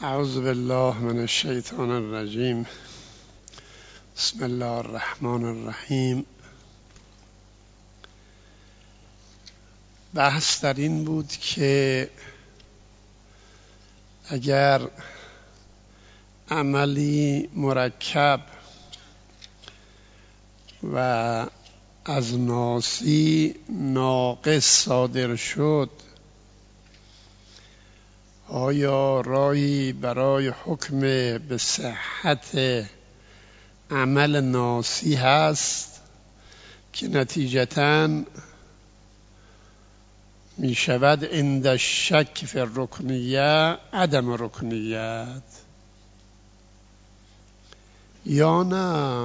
اعوذ بالله من الشیطان الرجیم. بسم الله الرحمن الرحیم. بحث در این بود که اگر عملی مرکب و از ناسی ناقص صادر شد، آیا راهی برای حکم به صحت عمل ناسی هست که نتیجتاً می شود عند الشک فی الرکنیه عدم رکنیت، یا نه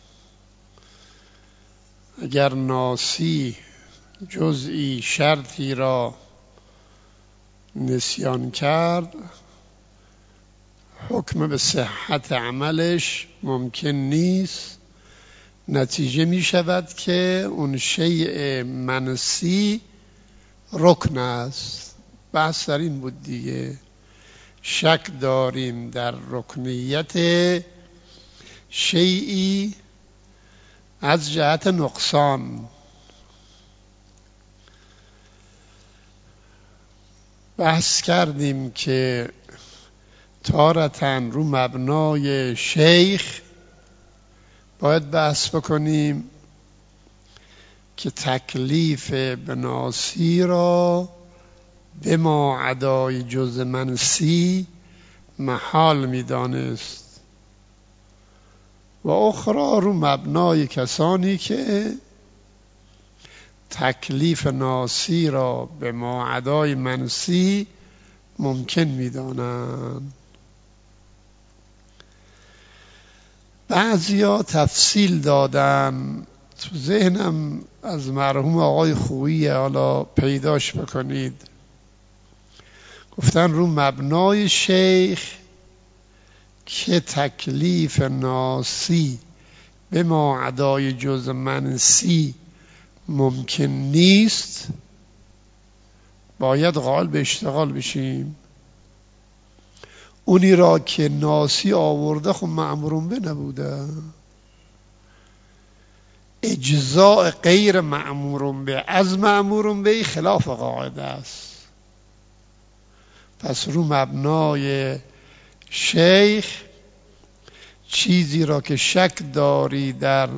اگر ناسی جزئی شرطی را نسیان کرد حکم به صحت عملش ممکن نیست، نتیجه می شود که اون شیء منسی رکن است. بحث در این بود دیگه، شک داریم در رکنیت شیئی از جهت نقصان. بحث کردیم که تارتاً رو مبنای شیخ باید بحث بکنیم که تکلیف به ناسی را به ما عدای جز منسی محال می دانست، و اخرى رو مبنای کسانی که تکلیف ناسی را به ما عدای منسی ممکن می دانند. بعضیا تفصیل دادن، تو ذهنم از مرحوم آقای خویی، حالا پیداش بکنید، گفتن رو مبنای شیخ که تکلیف ناسی به ما عدای جز منسی ممکن نیست باید قائل به اشتغال بشیم. اونی را که ناسی آورده خب مأمورون به نبوده، اجزاء غیر مأمورون به از مأمورون به خلاف قاعده است. پس رو مبنای شیخ چیزی را که شک داری در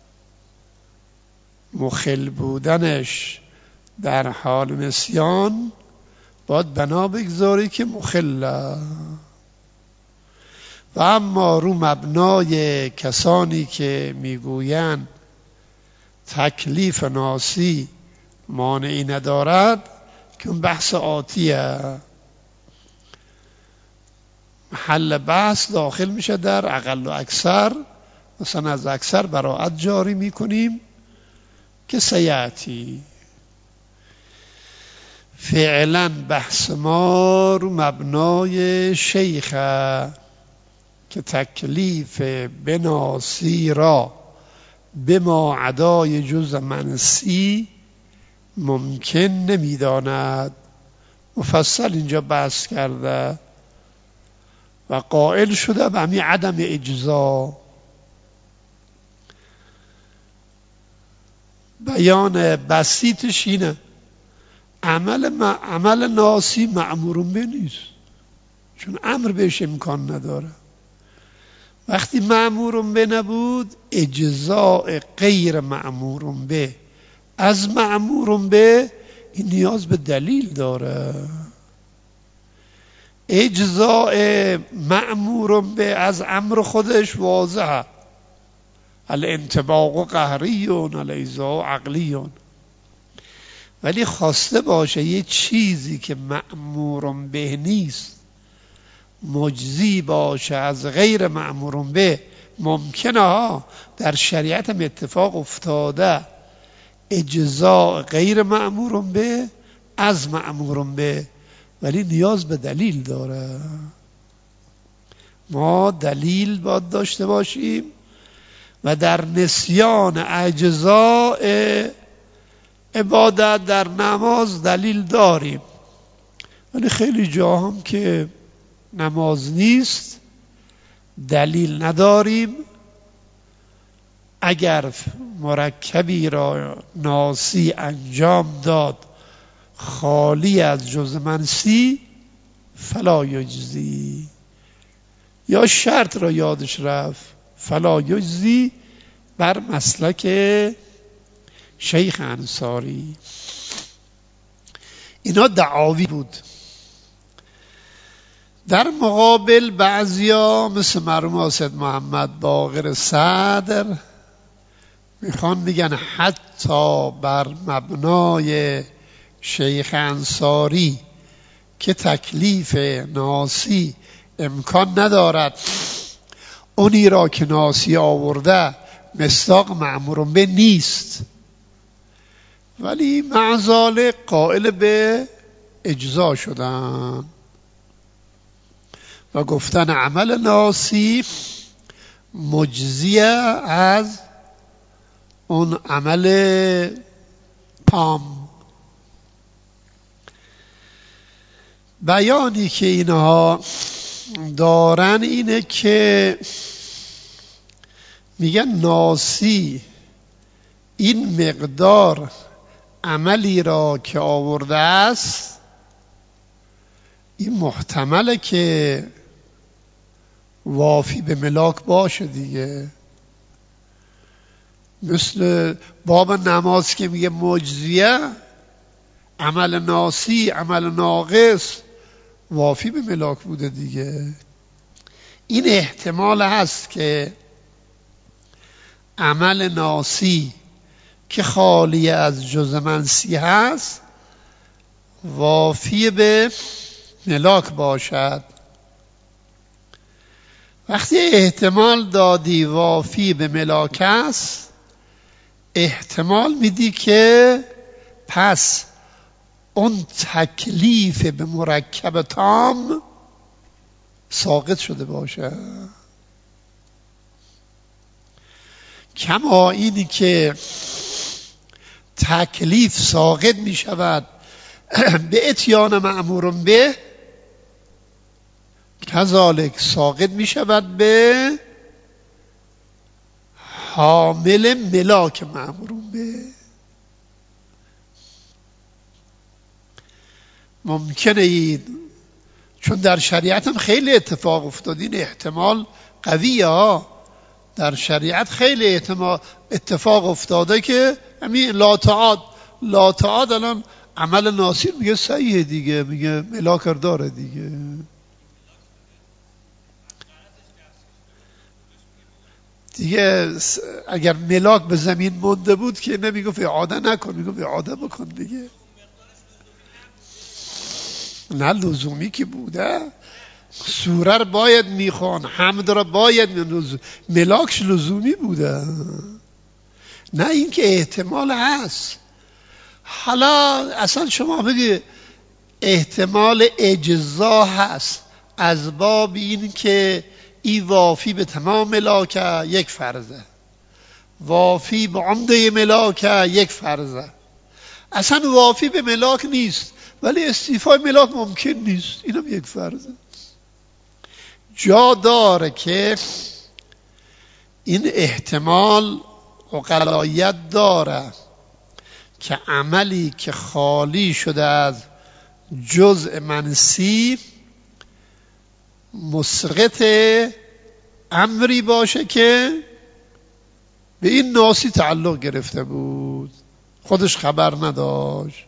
مخل بودنش در حال نسیان باید بنا بگذاری که مخله. و اما رو مبنای کسانی که میگویند تکلیف ناسی مانعی ندارد که اون بحث آتیه، محل بحث داخل میشه در اقل و اکثر، مثلا از اکثر براءت جاری میکنیم که سیاتی. فعلا بحث ما رو مبنای شیخه که تکلیف به ناسی را به ما عدای جز منسی ممکن نمیداند. مفصل اینجا بحث کرده و قائل شده به همین عدم اجزا. بیان بسیطش اینه، عمل ناسی مأمورون به نیست، چون امر بهش امکان نداره. وقتی مأمورون به نبود، اجزاء غیر مأمورون به از مأمورون به این نیاز به دلیل داره. اجزاء مأمورون به از امر خودش واضحه، الانطباق قهریون الاجزاء عقلیون، ولی خواسته باشه یه چیزی که مأمورون به نیست مجزی باشه از غیر مأمورون به. ممکنه ها در شریعت هم اتفاق افتاده اجزاء غیر مأمورون به از مأمورون به، ولی نیاز به دلیل داره. ما دلیل باید داشته باشیم و در نسیان اجزاء عبادت در نماز دلیل داریم، ولی خیلی جا هم که نماز نیست، دلیل نداریم. اگر مرکبی را ناسی انجام داد خالی از جز منسی فلا یجزی، یا شرط را یادش رفت فلا یجزی، بر مسلک شیخ انصاری. اینا دعاوی بود. در مقابل بعضیا مثل مرحوم اسد محمد باقر صدر میخوان بگن حتی بر مبنای شیخ انصاری که تکلیف ناسی امکان ندارد، اونی را که ناسی آورده مصداق مأمور به نیست، ولی معذال قائل به اجزا شدن و گفتن عمل ناسی مجزیه از اون عمل تام. بیانی که اینها دارن اینه که میگن ناسی این مقدار عملی را که آورده است این محتمله که وافی به ملاک باشه دیگه. مثل باب نماز که میگه مجزیه، عمل ناسی عمل ناقص وافی به ملاک بوده دیگه. این احتمال هست که عمل ناسی که خالی از جز منسی هست وافی به ملاک باشد. وقتی احتمال دادی وافی به ملاک است، احتمال میدی که پس اون تکلیف به مرکب تام ساقط شده باشه. کما اینی که تکلیف ساقط می شود به اتیان مأمور به، کذالک ساقط می شود به حامل ملاک مأمور به. ممکنه این چون در شریعت هم خیلی اتفاق افتاد، این احتمال قویه ها، در شریعت خیلی اتفاق افتاده که همین لاتعاد الان عمل ناصیر میگه صحیحه دیگه، میگه ملاک داره دیگه. دیگه اگر ملاک به زمین مونده بود که نمیگفت اعاده نکن، میگفت اعاده بکن دیگه. نه لزومی که بوده، سوره رو باید میخوان، حمد رو باید ملاکش لزومی بوده. نه اینکه احتمال هست. حالا اصلا شما بگی احتمال اجزا هست از باب این که ای وافی به تمام ملاکه یک فرضه، وافی به عمده ملاکه یک فرضه. اصلا وافی به ملاک نیست ولی استیفای ملاک ممکن نیست، اینم یک فرضه. جا داره که این احتمال عقلایت داره که عملی که خالی شده از جزء منسی مسقط امری باشه که به این ناسی تعلق گرفته بود، خودش خبر نداشت.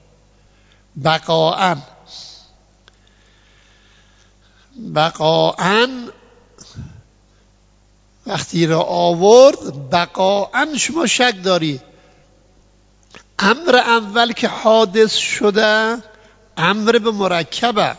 بقاعن وقتی را آورد، بقاعن شما شک داری امر اول که حادث شده امر به مرکبه،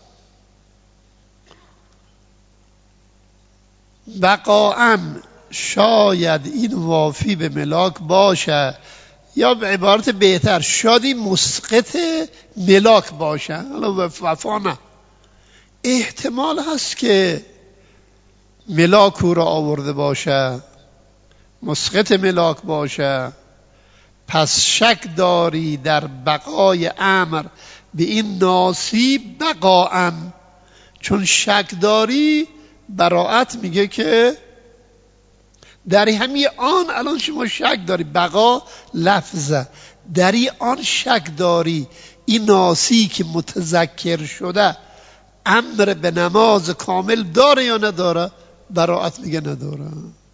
بقاعن شاید این وافی به ملاک باشه، یا به عبارت بهتر شادی مسقط ملاک باشه. حالا وفا نه، احتمال هست که ملاک او را آورده باشه، مسقط ملاک باشه. پس شک داری در بقای امر به این ناسی بقاعن، چون شک داری براءت میگه که در همین آن الان شما شک داری، بقا لفظه، در آن شک داری این ناسی که متذکر شده امر به نماز کامل داره یا نداره؟ براءت میگه نداره.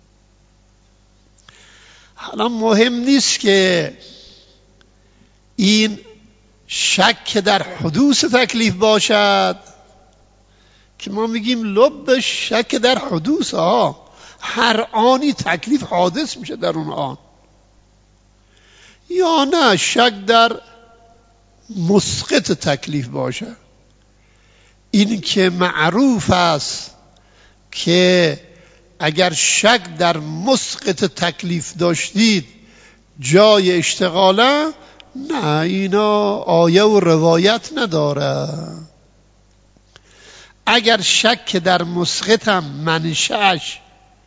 حالا مهم نیست که این شک در حدوث تکلیف باشد که ما میگیم لب شک در حدوث، هر آنی تکلیف حادث میشه در اون آن، یا نه شک در مسقط تکلیف باشه. این که معروف است که اگر شک در مسقط تکلیف داشتید جای اشتغاله، نه، اینا آیه و روایت نداره. اگر شک در مسقط هم منشأش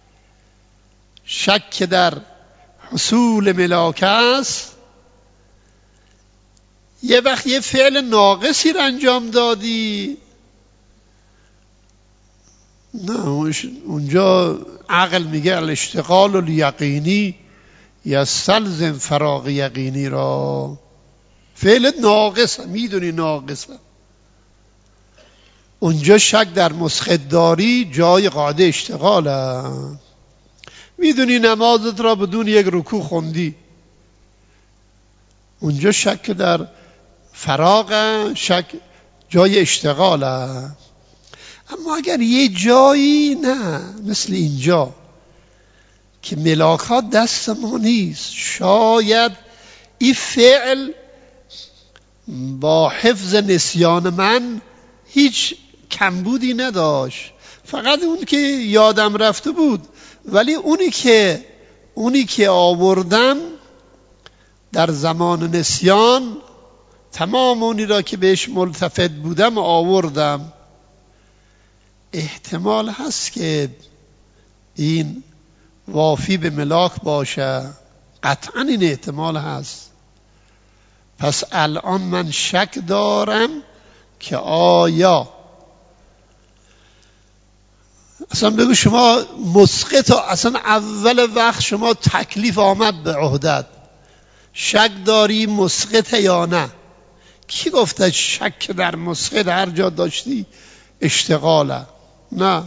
شک در حصول ملاک است، یه وقت یه فعل ناقصی رو انجام دادی، نه اونجا عقل میگه الاشتغال الیقینی یستلزم فراغ یقینی را. فعل ناقصه، میدونی ناقصه، اونجا شک در مسقط داری جای قاعده اشتغاله. میدونی نمازت را بدون یک رکوع خوندی، اونجا شک در فراغ، شک جای اشتغاله. اما اگر یه جایی نه، مثل اینجا که ملاکات دست ما نیست، شاید این فعل با حفظ نسیان من هیچ کمبودی نداشت، فقط اون که یادم رفته بود، ولی اونی که آوردم در زمان نسیان تمام اونی را که بهش ملتفت بودم آوردم. احتمال هست که این وافی به ملاک باشه، قطعا این احتمال هست. پس الان من شک دارم که آیا اصلا بگو شما مسقط، اصلا اول وقت شما تکلیف آمد به عهدت، شک داری مسقط یا نه؟ کی گفته شک در مسقط هر جا داشتی اشتغاله؟ نه،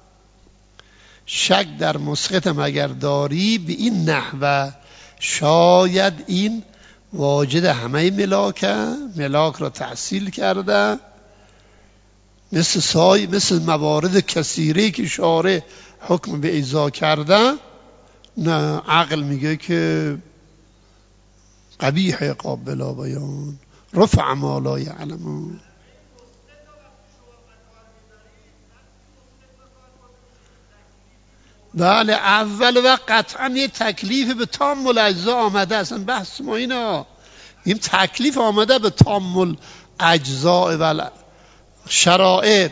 شک در مسقط اگر داری به این نحوه شاید این واجد همه ملاک را تحصیل کرده، مثل موارد کثیره که شارع حکم به ایضا کرده. نه، عقل میگه که قبیح قابل بیان، رفع ما لا یعلمون. بله، اول وقت قطعا یه تکلیف به تام الاجزا آمده، اصلا بحث ما اینا، این تکلیف آمده به تام الاجزا و شرائط.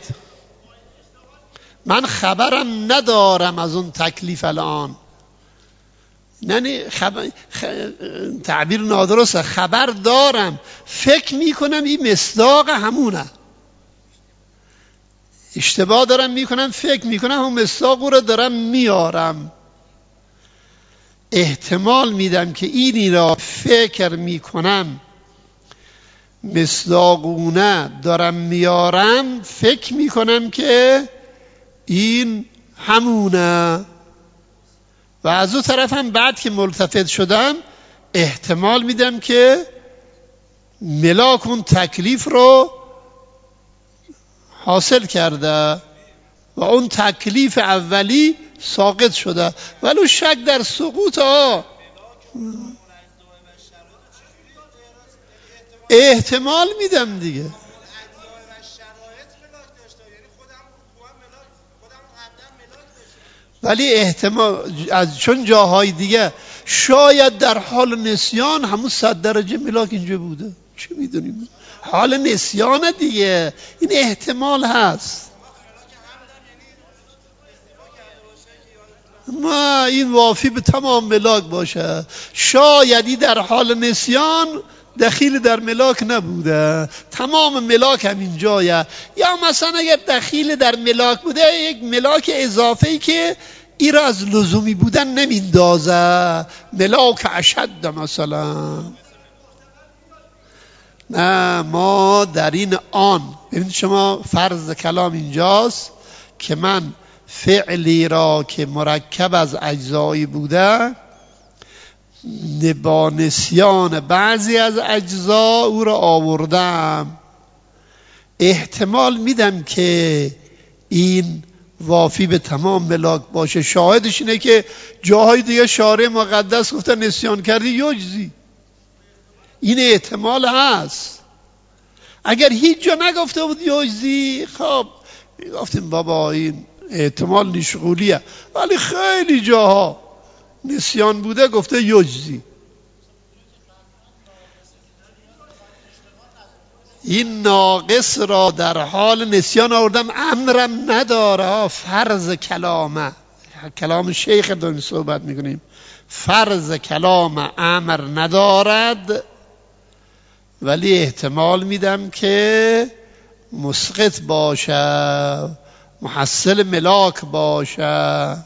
من خبرم ندارم از اون تکلیف الان، یعنی تعبیر نادرسته، خبر دارم، فکر میکنم این مصداق همونه، اشتباه دارم میکنم، فکر میکنم اون مصداق رو دارم میارم. احتمال میدم که اینی را فکر میکنم مصداقونه دارم میارم، فکر میکنم که این همونه، و از اون طرف هم بعد که ملتفت شدم احتمال میدم که ملاک اون تکلیف رو حاصل کرده و اون تکلیف اولی ساقط شده، ولو شک در سقوط احتمال میدم دیگه. ولی احتمال چون جاهای دیگه شاید در حال نسیان همون 100 درجه ملاک اینجا بوده، چه میدونیم، حال نسیان دیگه، این احتمال هست. ما این وافی به تمام ملاک باشه، شایدی در حال نسیان دخیل در ملاک نبوده، تمام ملاک همین جایه. یا مثلا اگر دخیل در ملاک بوده یک ملاک اضافه‌ای که ای را از لزومی بودن نمیندازه، ملاک اشد مثلا. نه، ما در این آن ببینید شما فرض کلام اینجاست که من فعلی را که مرکب از اجزایی بوده با نسیان بعضی از اجزا او را آوردم، احتمال میدم که این وافی به تمام ملاک باشه. شاهدش اینه که جاهای دیگه شارع مقدس گفته نسیان کردی یجزی، این احتمال هست. اگر هیچ جا نگفته بود یجزی، خب گفتیم بابا این احتمال نیشغولیه، ولی خیلی جاها نسیان بوده گفته یجزی. این ناقص را در حال نسیان آوردم، امرم نداره. فرض کلامه، کلام شیخ داریم صحبت میکنیم، فرض کلام امر ندارد، ولی احتمال میدم که مسقط باشه، محصل ملاک باشه.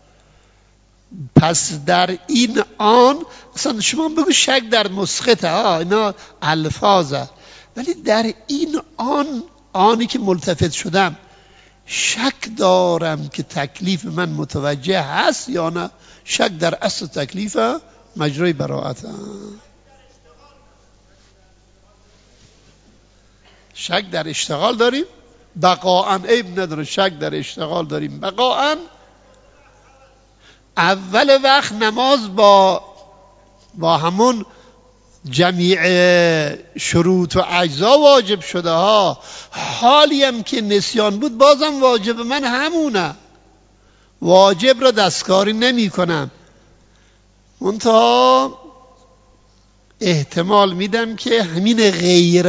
پس در این آن مثلا شما بگو شک در مسقطه، اینا الفاظه، ولی در این آنی که ملتفت شدم شک دارم که تکلیف من متوجه هست یا نه. شک در اصل تکلیف مجرای براءت. شک در اشتغال داریم بقاءً، عیب نداره. شک در اشتغال داریم بقاءً. اول وقت نماز با همون جمیع شروط و اجزا واجب شده ها، حالی هم که نسیان بود بازم واجب من همونه، واجب را دستکاری نمی کنم. منتها احتمال میدم که همین غیر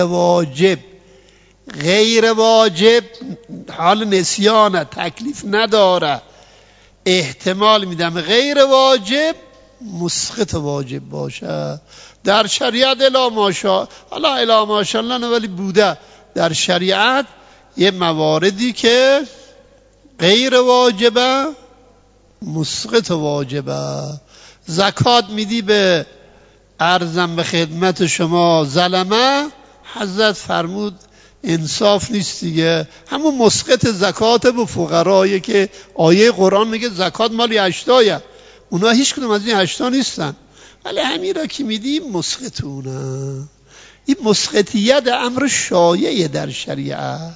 واجب حال نسیانه، تکلیف نداره، احتمال میدم غیر واجب مسقط واجب باشه. در شریعت الا ماشاءالله نه، ولی بوده در شریعت یه مواردی که غیر واجبه مسقط واجبه. زکات میدی به ارزم به خدمت شما ظلمه، حضرت فرمود انصاف نیست دیگه، همون مسقط زکات به فقرایی که آیه قرآن میگه زکات مالی هشتایه، اونا هیچ کدوم از این هشتا نیستن، ولی همین را که میدی مسقطونه. این مسقطیت امر شایعه در شریعه.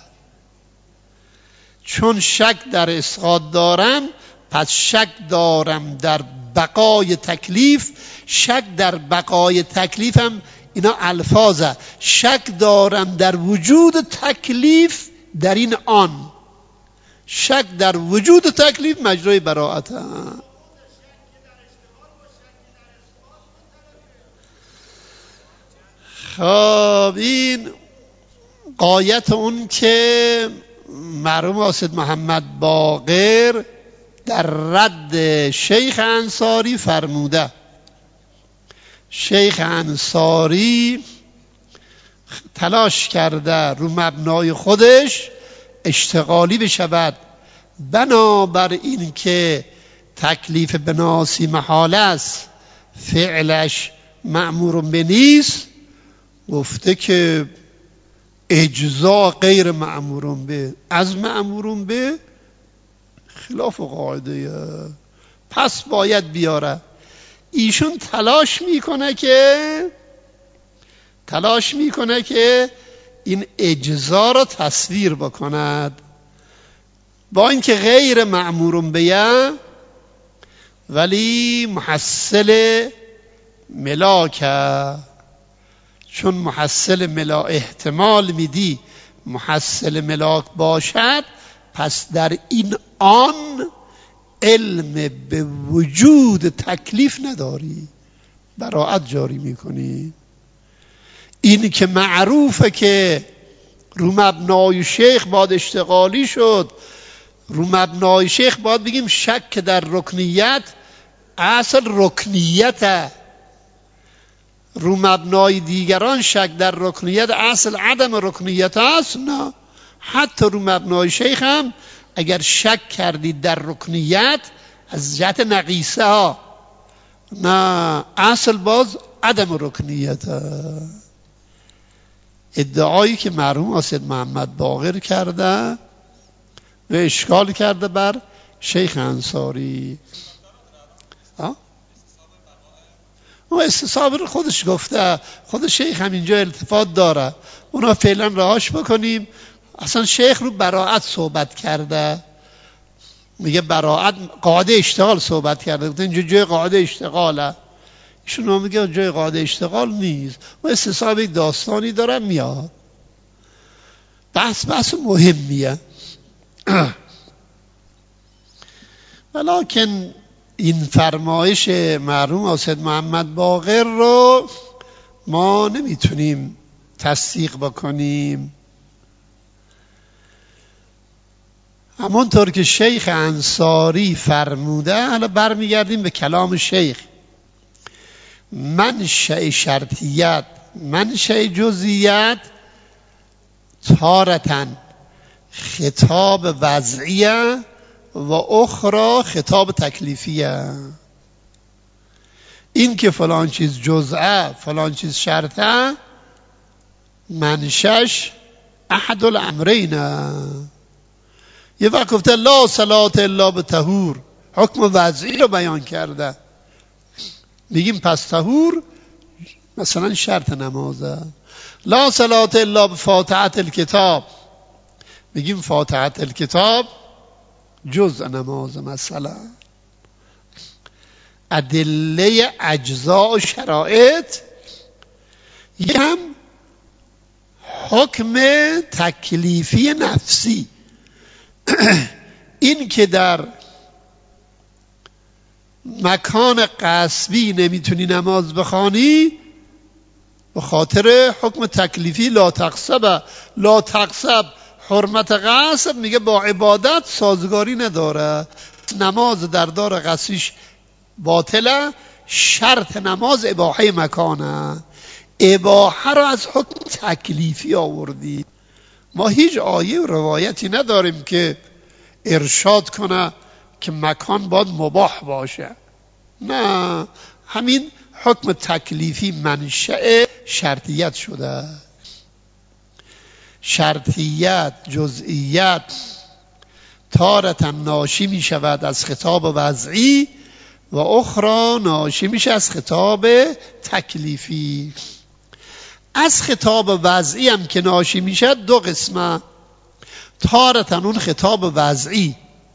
چون شک در اسقاط دارم، پس شک دارم در بقای تکلیف. شک در بقای تکلیفم اینا الفاظه. شک دارم در وجود تکلیف در این آن. شک در وجود تکلیف مجرای براءت. خب این غایت اون که مرحوم اسد محمد باقر در رد شیخ انصاری فرموده. شیخ انصاری تلاش کرده رو مبنای خودش اشتغالی بشود، بنابر این که تکلیف بناسی محال است، فعلش مأمور به نیست، گفته که اجزا غیر مأمور به، از مأمور به خلاف قاعده، پس باید بیاره. ایشون تلاش میکنه که این اجزا را تصویر بکند، با اینکه غیر مأمور به ولی محصل ملاکه. چون محصل ملاک احتمال میدی محصل ملاک باشد، پس در این آن علم به وجود تکلیف نداری، براءت جاری میکنی. این که معروفه که رو مبنای شیخ باید اشتغالی شد، رو مبنای شیخ باید بگیم شک در رکنیت، اصل رکنیته، رو مبنای دیگران شک در رکنیت اصل عدم رکنیت است؟ نه، حتی رو مبنای شیخ هم اگر شک کردید در رکنیت از جهت نقیصه ها، نه، اصل باز عدم رکنیت. ادعایی که مرحوم اسید محمد باقر کرده و اشکال کرده بر شیخ انصاری. اون استصحاب رو خودش گفته، خود شیخ هم اینجا التفات داره، اونا فعلا رهاش بکنیم. اصلا شیخ رو براعت صحبت کرده، میگه براعت قاعده اشتغال صحبت کرده، اینجا جای قاعده اشتغاله، ایشون میگه جای قاعده اشتغال نیست، و استصحاب یک داستانی داره میاد. بحث مهمیه. ولیکن این فرمایش مرحوم اسید محمد باقر رو ما نمیتونیم تصدیق بکنیم. همونطور که شیخ انصاری فرموده، حالا برمیگردیم به کلام شیخ. منشأ شرطیت، منشأ جزئیت تارتن خطاب وضعیه و اخرى خطاب تکلیفیه. این که فلان چیز جزئه فلان چیز شرطه، منشش احد الامرینه. یه وقت گفته لا صلاة الا بطهور، حکم وضعی رو بیان کرده، میگیم پس طهور مثلا شرط نمازه. لا صلاة الا بفاتحة الکتاب، میگیم فاتحة الکتاب جزء نماز. مثلا ادله اجزاء و شرایط، یه هم حکم تکلیفی نفسی. این که در مکان غصبی نمیتونی نماز بخوانی به خاطر حکم تکلیفی، لا تقصب حرمت غصب، میگه با عبادت سازگاری نداره، نماز در دار غصبیش باطله. شرط نماز اباحه مکانه، اباحه رو از حکم تکلیفی آوردی. ما هیچ آیه و روایتی نداریم که ارشاد کنه که مکان باید مباح باشه، نه، همین حکم تکلیفی منشأ شرطیت شده. شرطیت، جزئیت تارة ناشی می شود از خطاب وضعی و اخرى ناشی میشه از خطاب تکلیفی. از خطاب وضعی هم که ناشی میشه دو قسمه. تارة اون خطاب وضعی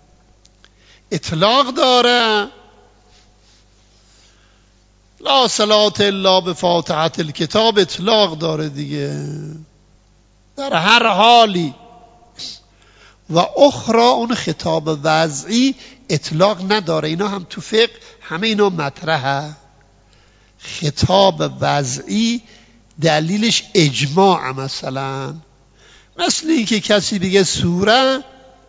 اطلاق داره، لا صلاة الا بفاتحة الکتاب اطلاق داره دیگه، در هر حالی. و اخرى اون خطاب وضعی اطلاق نداره. اینا هم تو فقه همه اینا مطرحه. خطاب وضعی دلیلش اجماع، مثلا مثل این که کسی بگه سوره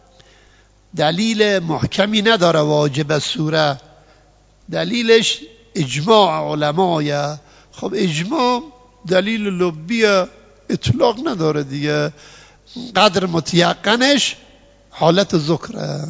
دلیل محکمی نداره، واجب سوره دلیلش اجماع علمایه. خب اجماع دلیل لبیه، اطلاق نداره دیگه، قدر متیقنش حالت ذکره.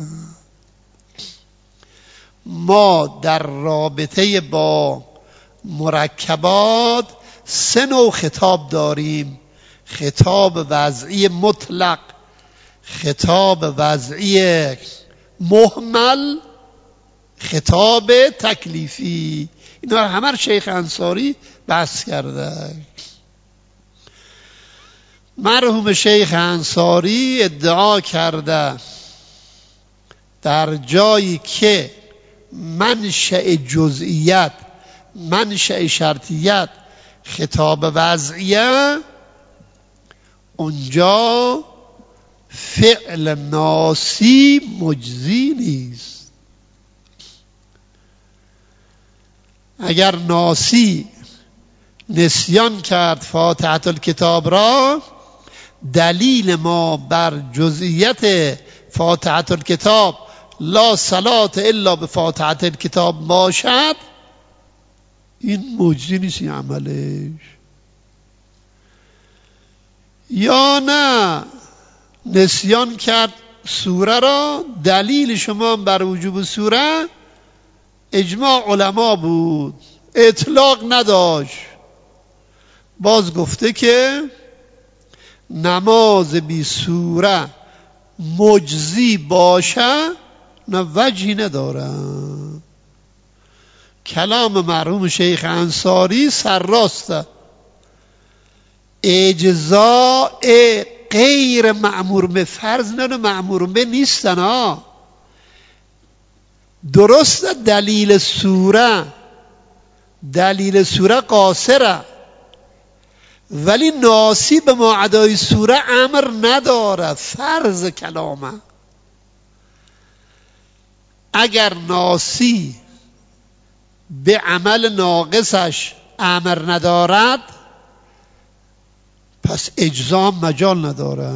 ما در رابطه با مرکبات سه نوع خطاب داریم: خطاب وضعی مطلق، خطاب وضعی مهمل، خطاب تکلیفی. اینا همه شیخ انصاری بحث کرده. مرحوم شیخ انصاری ادعا کرده در جایی که منشأ جزئیت، منشأ شرطیت خطاب وضعیه، اونجا فعل ناسی مجزی نیست. اگر ناسی نسیان کرد فاتحة الکتاب را، دلیل ما بر جزئیت فاتحة الکتاب لا صلاة الا بفاتحة الکتاب باشد، این مجزی نیست این عملش. یا نه نسیان کرد سوره را، دلیل شما بر وجوب سوره اجماع علما بود، اطلاق نداشت. باز گفته که نماز بی سوره مجزی باشه نه وجهی نداره. کلام مرحوم شیخ انصاری سرراسته. اجزاء غیر مأمور به فرض نه مأمور به نیستن ها. درسته دلیل سوره قاصره، ولی ناسی به ما ادای سوره امر نداره، فرض کلامه. اگر ناسی به عمل ناقصش امر ندارد پس اجزا مجال نداره.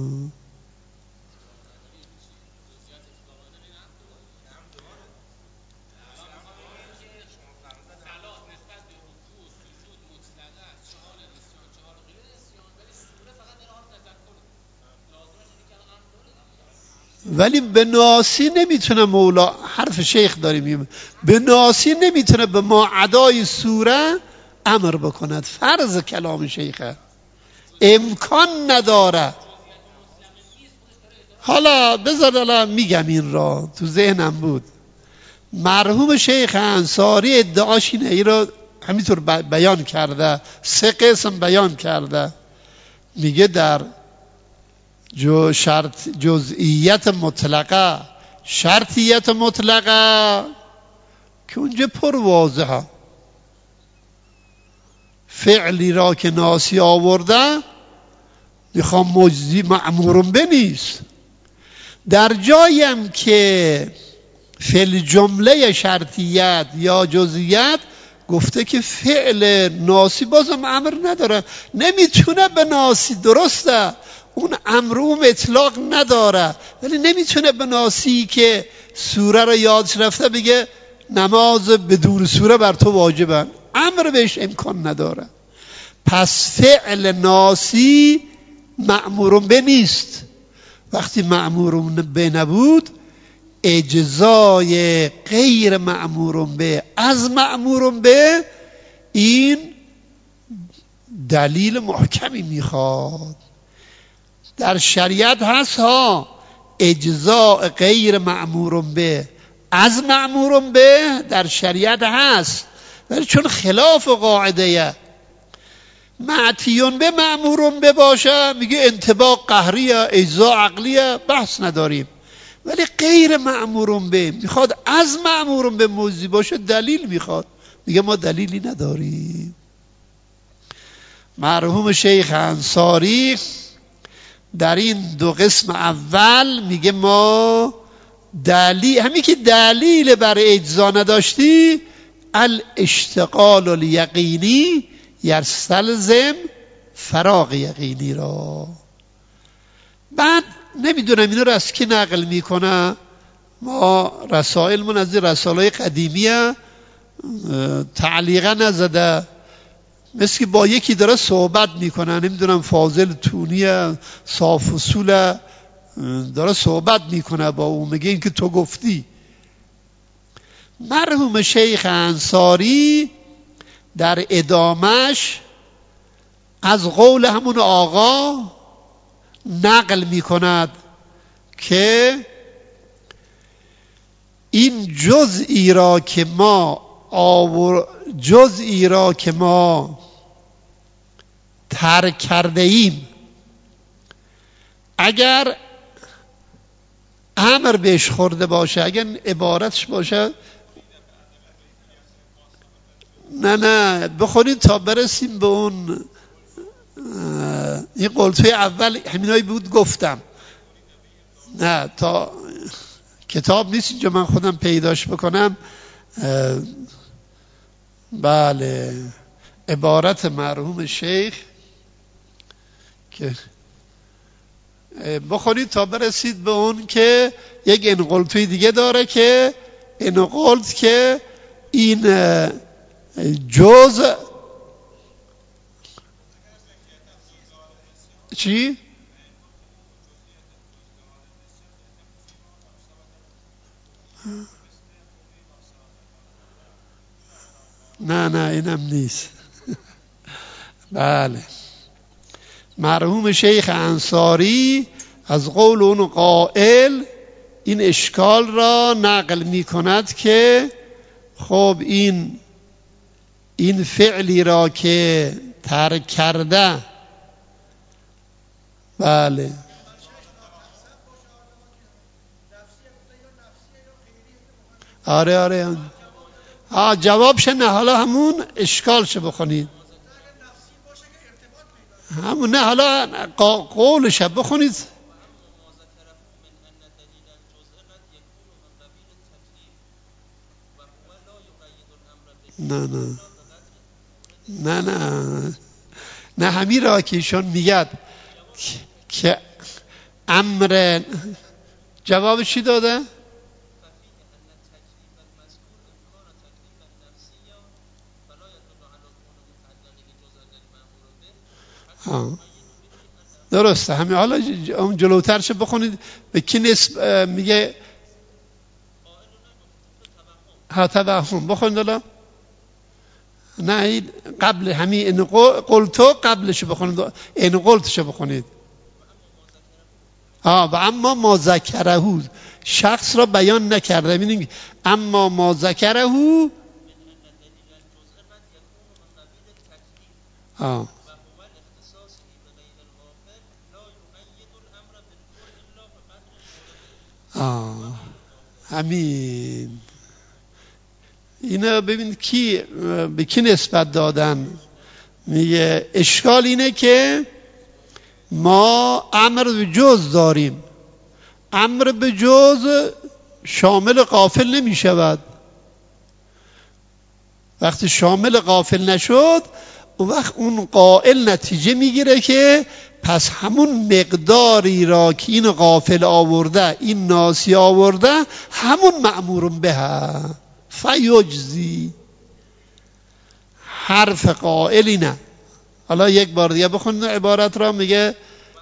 ولی به ناسی نمیتونه مولا، حرف شیخ داریم، به ناسی نمیتونه به ما ادای سوره امر بکند، فرض کلام شیخه، امکان نداره. حالا بذار الان میگم، این را تو ذهنم بود. مرحوم شیخ انصاری ادعاش اینه، ای رو همینطور بیان کرده، 3 قسم بیان کرده. میگه در جزئیت مطلقه، شرطیت مطلقه که اونجا پر واضحه. فعلی را که ناسی آورده میخوام مجزی مأمورم به نیست. در جایم که فعل جمله شرطیت یا جزئیت گفته که فعل ناسی بازم امر نداره، نمیتونه به ناسی، درسته اون امروم اطلاق نداره، ولی نمیتونه به ناسی که سوره رو یادش رفته بگه نماز بدون سوره بر تو واجبه، امر بهش امکان نداره. پس فعل ناسی مأمورون به نیست. وقتی مأمورون به نبود، اجزای غیر مأمورون به از مأمورون به، این دلیل محکمی میخواد. در شریعت هست ها، اجزاء غیر مأمورون به از مأمورون به در شریعت هست، ولی چون خلاف قاعده معتیون به مأمورون به باشه میگه انطباق قهریه، اجزاء عقلیه، بحث نداریم. ولی غیر مأمورون به میخواد از مأمورون به موضوع باشه، دلیل میخواد، میگه ما دلیلی نداریم. مرحوم شیخ انصاری در این 2 قسم اول میگه ما دلیل، همین که دلیل برای اجزا نداشتی، الاشتغال الیقینی یستلزم فراغ یقینی را. بعد نمیدونم اینو رو از کی نقل میکنه، ما رسائلمون از رسائل قدیمیه تعلیقه نزده، مثل که با یکی داره صحبت میکنه، نمیدونم فاضل تونیه صاف اصوله، داره صحبت میکنه با اون، میگه این که تو گفتی. مرحوم شیخ انصاری در ادامش از قول همون آقا نقل میکند که این جزئی را که ما ترک کرده ایم، اگر امر بهش خورده باشه، اگر عبارتش باشه، نه بخونید تا برسیم به اون. این قلتوی اول همینایی بود گفتم، نه تا کتاب نیست اینجا من خودم پیداش بکنم. بله، عبارت مرحوم شیخ که بخونید تا برسید به اون که یک انقلتوی دیگه داره که انقلت که این جز چی؟ نه اینم نیست. بله، مرحوم شیخ انصاری از قول اون قائل این اشکال را نقل می کند که خب این فعلی را که ترک کرده، بله آره جوابش نه، حالا همون اشکالش بخونید، همون نه حالا قولش بخونید. نه همین را که ایشون میگد که امر، جوابش چی داده؟ درسته، همین حالا اون جلوترش بخونید. به کی نسبت میگه؟ توهم بخونید. حالا نه قبل همین این قلتو قبلش بخونید، این قلتش بخونید. و اما ما ذکره، شخص را بیان نکرده، ببینید اما ما ذکره همین. اینا ببین به کی نسبت دادن. میگه اشکال اینه که ما امر به جز داریم، امر به جز شامل غافل نمی شود. وقتی شامل غافل نشد، اون وقت اون قائل نتیجه میگیره که پس همون مقداری را که این غافل آورده، این ناسی آورده، همون مأمور به فیجزی. حرف قائلی نه. حالا یک بار دیگه بخونید عبارت را. میگه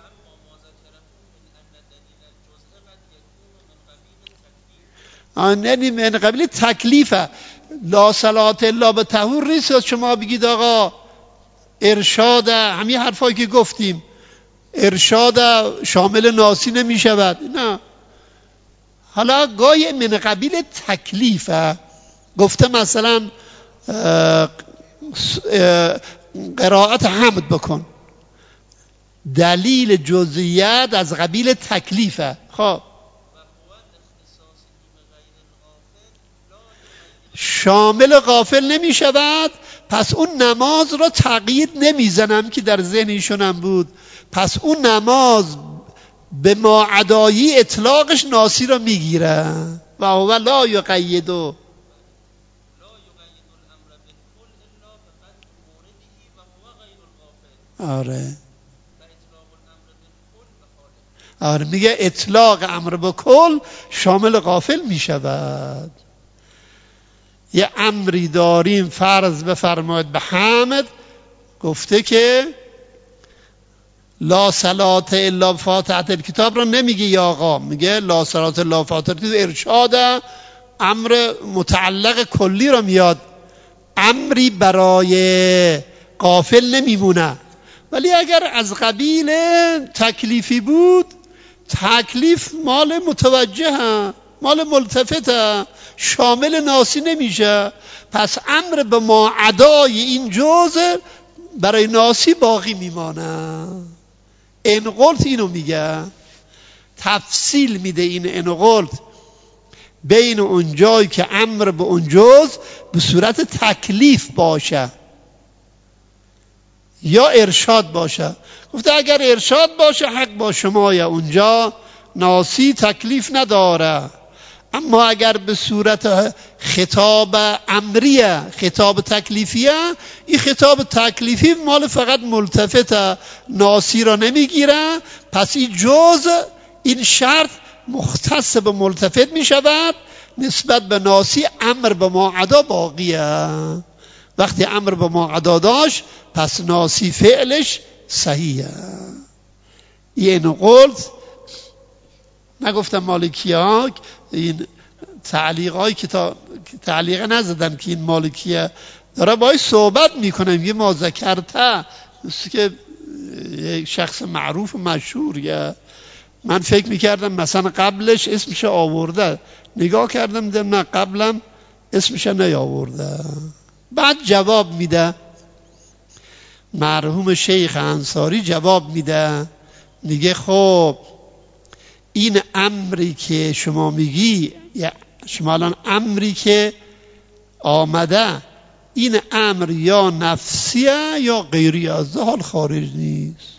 یعنی من قبیل تکلیفه. لا صلاة الا به طهور نیست شما بگید آقا ارشاد، همین حرفایی که گفتیم ارشاد شامل ناسی نمی شود. نه، حالا گاهی من قبیل تکلیفه. گفته مثلا قرائت حمد بکن، دلیل جزئیات از قبیل تکلیفه. خب شامل غافل نمی شود، پس اون نماز را تقیید نمیزنم که در ذهن ایشونم بود. پس اون نماز به ما عدایی اطلاقش ناسی را میگیره. و هو لا یقید. آره میگه اطلاق امر به کل شامل غافل میشود. یه امری داریم، فرض بفرمایید به حمد، گفته که لا صلاة الا فاتحه الکتاب را نمیگه یا آقا، میگه لا صلاة الا فاتحه الکتاب. ارشاد امر متعلق کلی را میاد، امری برای غافل نمیمونه. ولی اگر از قبیل تکلیفی بود، تکلیف مال متوجه، مال ملتفته، شامل ناسی نمیشه. پس امر به ما عدای این جزء برای ناسی باقی میمانه. این قلت اینو میگه، تفصیل میده این قلت بین اون جایی که امر به اون جزء به صورت تکلیف باشه یا ارشاد باشه. گفته اگر ارشاد باشه حق با شما، یا اونجا ناسی تکلیف نداره. اما اگر به صورت خطاب امریه، خطاب تکلیفیه، این خطاب تکلیفی مال فقط ملتفت، ناسی را نمیگیره. پس این جزء، این شرط مختص به ملتفت می شود، نسبت به ناسی امر به ما عدا باقیه. وقتی امر به معدا داشت پس ناسی فعلش صحیحه. این قلت نگفتم مالکی ها این تعلیق های کتاب تعلیق نزدن که این مالکیه داره باید صحبت میکنم یه ما ذکرته مثل که یک شخص معروف و مشهوریه. من فکر میکردم مثلا قبلش اسمش آورده، نگاه کردم دیدم نه قبلم اسمش نیاورده. بعد جواب میده مرحوم شیخ انصاری جواب میده میگه خب این امری که شما میگی شما الان امری که آمده این امر یا نفسیه یا غیری از حال خارج نیست.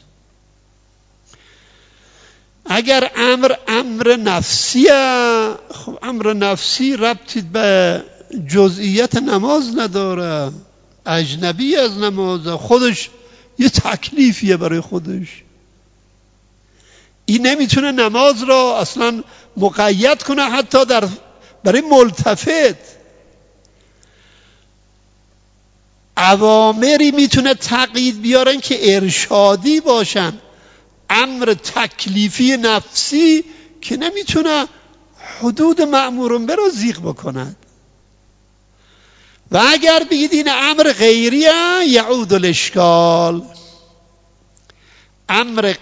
اگر امر نفسیه خب امر نفسی ربطی به جزئیات نماز نداره، اجنبی از نماز، خودش یه تکلیفیه برای خودش. این نمیتونه نماز را اصلا مقید کنه حتی برای ملتفت. اوامری میتونه تقیید بیارن که ارشادی باشن، امر تکلیفی نفسی که نمیتونه حدود مأمورون به را زیغ بکند. و اگر بگید این امر غیریه یعود الاشکال. امر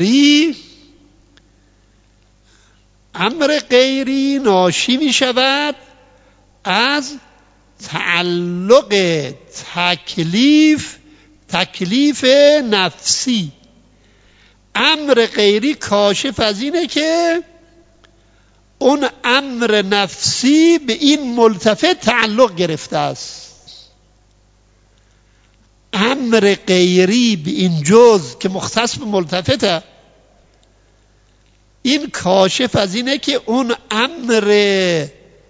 غیری ناشی می شود از تعلق تکلیف نفسی. امر غیری کاشف از اینه که اون امر نفسی به این ملتفت تعلق گرفته است. امر غیری به این جز که مختص به ملتفته، این کاشف از اینه که اون امر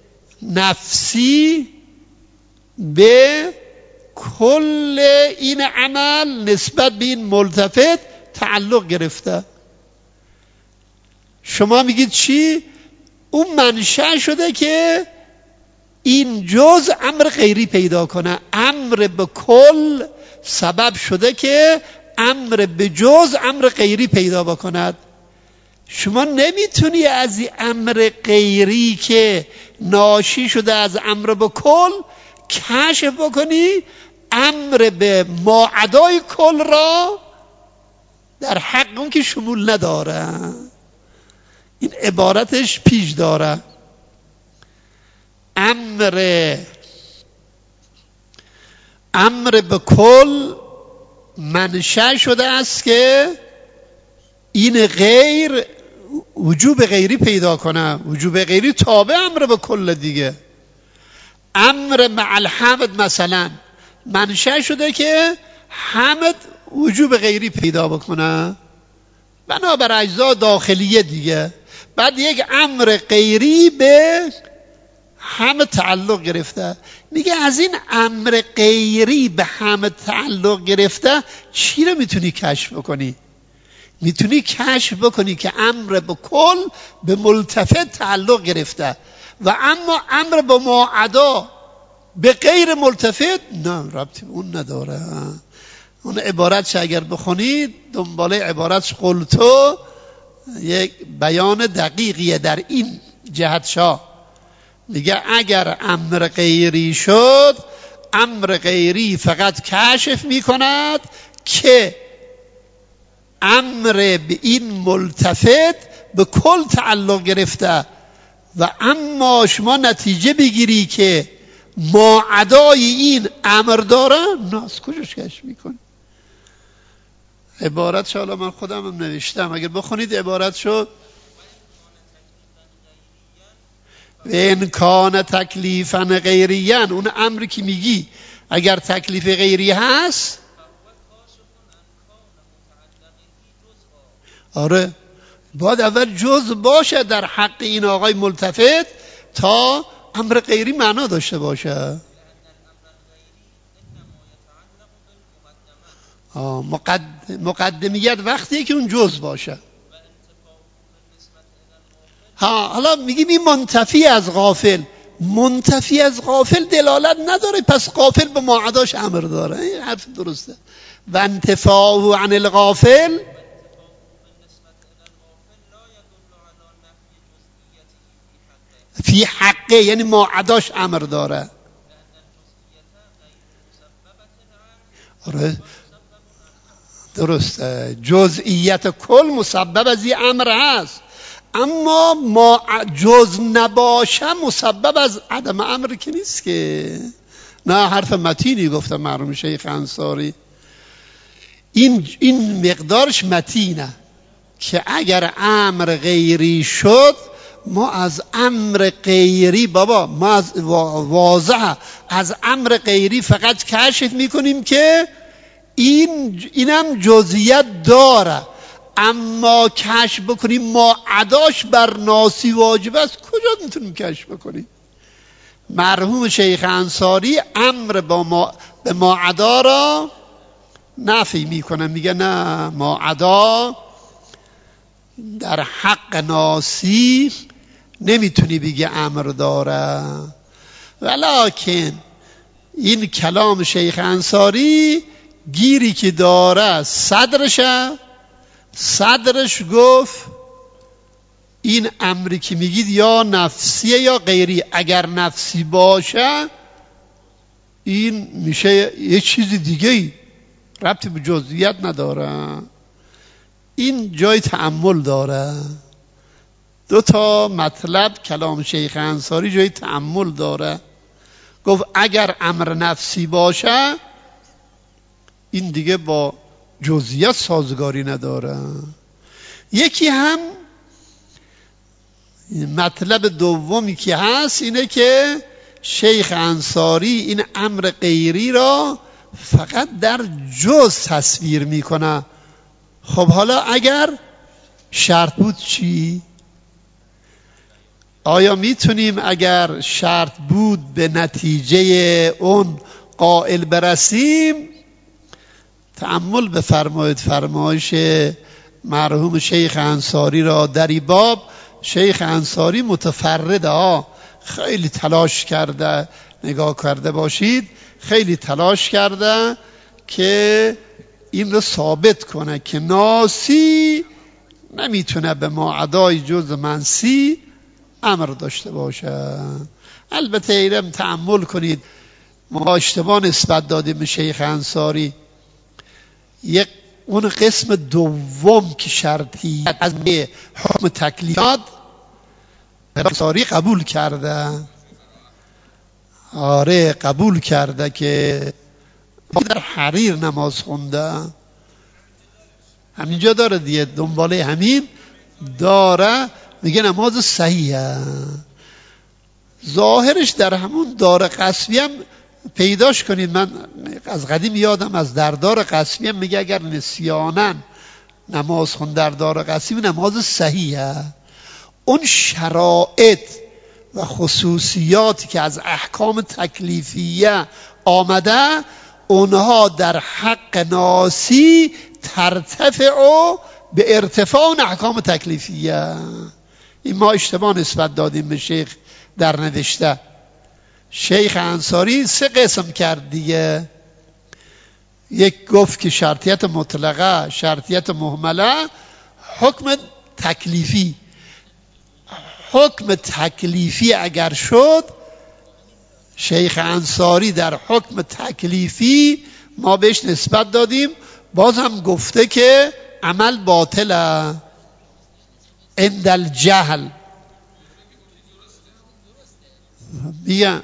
نفسی به کل این عمل نسبت به این ملتفت تعلق گرفته. شما میگید چی؟ اون منشأ شده که این جز امر غیری پیدا کنه. امر به کل سبب شده که امر به جز امر غیری پیدا بکند. شما نمیتونی از این امر غیری که ناشی شده از امر به کل کشف بکنی امر به ماعدای کل را در حق اون که شمول نداره. این عبارتش پیش داره. امر به کل منشأ شده است که این غیر وجوب غیری پیدا کنه. وجوب غیری تابع امر به کل دیگه. امر مع الحمد مثلا منشأ شده که حمد وجوب غیری پیدا بکنه بنابر اجزا داخلیه دیگه. بعد یک امر غیری به حمد تعلق گرفته. میگه از این امر غیری به حمد تعلق گرفته چی رو میتونی کشف بکنی؟ میتونی کشف بکنی که امر به کل به ملتفت تعلق گرفته و اما امر به ماعدا به غیر ملتفت نه ربطی اون نداره. اون عبارتش اگر بخونید دنباله عبارتش قلتو یک بیان دقیقیه در این جهتشا. میگه اگر امر غیری شد امر غیری فقط کشف میکند که امر به این ملتفت به کل تعلق گرفته و اما شما نتیجه بگیری که ماعدای این امر داره نه از کجاش کشف میکنی؟ عبارت حالا من خودم هم نوشتم اگر بخونید عبارت شد این کان تکلیفا غیریاً. اون امری که میگی اگر تکلیف غیری هست آره باید اول جز باشه در حق این آقای ملتفت تا امر غیری معنا داشته باشه. مقدمیت وقتیه که اون جز باشه. حالا میگیم این منتفی از غافل منتفی از غافل دلالت نداره، پس غافل به ماعداش امر داره. این حرف درسته. و انتفاعه عن الغافل فی حقه، یعنی ماعداش امر داره. درسته، جزئیت کل مسبب از این امر هست، اما ما جز نباشه مسبب از عدم امر که نیست که. نه، حرف متینی گفتم مرحوم شیخ انصاری، این مقدارش متینه که اگر امر غیری شد ما از امر غیری، بابا ما از واضحه از امر غیری فقط کشف میکنیم که اینم جزئیت داره، اما کشف بکنیم ما عداش بر ناسی واجب است کجا میتونیم کشف بکنیم؟ مرحوم شیخ انصاری امر به ما عدا را نفی میکنه، میگه نه، ما عدا در حق ناسی نمیتونی بگی امر داره. ولکن این کلام شیخ انصاری گیری که داره صدرش گفت این امری که میگید یا نفسیه یا غیری. اگر نفسی باشه این میشه یه چیز دیگه، ربطی به جزئیات نداره. این جای تأمل داره. دو تا مطلب کلام شیخ انصاری جای تأمل داره. گفت اگر امر نفسی باشه این دیگه با جزئیات سازگاری نداره. یکی هم مطلب دومی که هست اینه که شیخ انصاری این امر غیری را فقط در جز تصویر میکنه. خب حالا اگر شرط بود چی؟ آیا میتونیم اگر شرط بود به نتیجه اون قائل برسیم؟ تأمل بفرمایید فرمایش مرحوم شیخ انصاری را در این باب. شیخ انصاری متفرده، خیلی تلاش کرده، نگاه کرده باشید، خیلی تلاش کرده که این رو ثابت کنه که ناسی نمیتونه به ماعدای جز منسی امر داشته باشه. البته اینم تأمل کنید، ما اشتباه نسبت دادیم به شیخ انصاری. اون قسم دوم که شرطی از حکم تکلیفات انصاری قبول کرده. آره قبول کرده که در حریر نماز خونده، همینجا داره دیگه، دنباله همین داره، میگه نماز صحیحه. ظاهرش در همون دار قصبی هم پیداش کنید. من از قدیم یادم از در دار قصبی هم میگه اگر نسیاناً نماز خون در دار قصبی نماز صحیحه. اون شرایط و خصوصیاتی که از احکام تکلیفیه آمده اونها در حق ناسی ترتفع به ارتفاع احکام تکلیفیه. این ما اشتباه نسبت دادیم به شیخ در نوشته. شیخ انصاری 3 قسم کرد دیگه. یک گفت که شرطیت مطلقه، شرطیت مهمله، حکم تکلیفی. حکم تکلیفی اگر شد، شیخ انصاری در حکم تکلیفی ما بهش نسبت دادیم، باز هم گفته که عمل باطله عند الجهل. بیا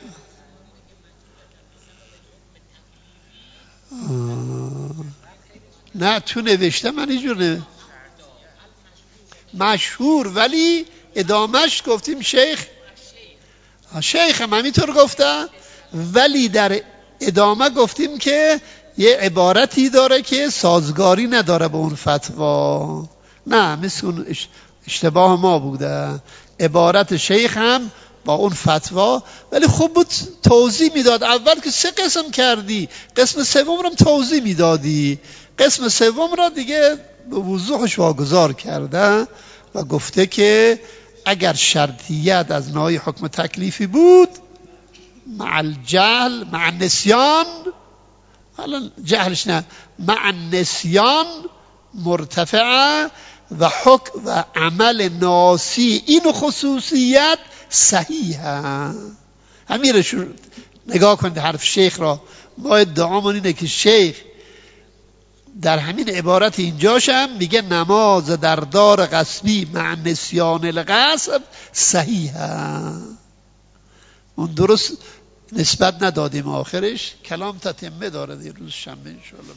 نه تو نوشته من اینجور مشهور، ولی ادامش گفتیم شیخ هم همینطور گفته، ولی در ادامه گفتیم که یه عبارتی داره که سازگاری نداره به اون فتوا. نه، مثل اون اشتباه ما بوده، عبارت شیخ هم با اون فتوا، ولی خوب بود توضیح میداد. اول که 3 قسم کردی، قسم سوم رو توضیح میدادی. قسم سوم را دیگه به وضوحش واگذار کرده و گفته که اگر شرطیت از نوع حکم تکلیفی بود مع الجهل مع النسیان، حالا جهلش نه، مع النسیان مرتفعه و حکم و عمل ناسی این خصوصیت صحیحه. همین نگاه کنید حرف شیخ را. ما ادعامون اینه که شیخ در همین عبارت اینجاش هم میگه نماز در دار غصبی مع نسیان الغصب صحیحه. اون درست نسبت ندادیم آخرش، کلام تتمه داره روز شنبه انشاءالله.